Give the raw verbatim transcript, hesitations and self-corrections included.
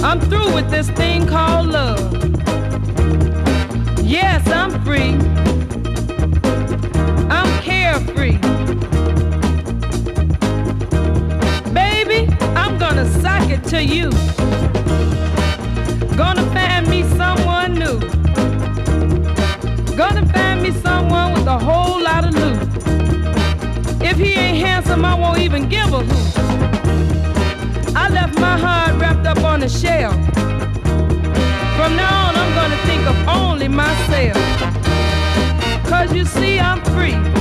I'm through with this thing called love. Yes, I'm free. I'm carefree. Baby, I'm gonna sock it to you. Gonna find me someone new. Gonna find me someone with a whole lot of loot. If he ain't handsome, I won't even give a hoot. I left my heart wrapped up on a shelf. From now on, I'm gonna think of only myself. Cause you see, I'm free.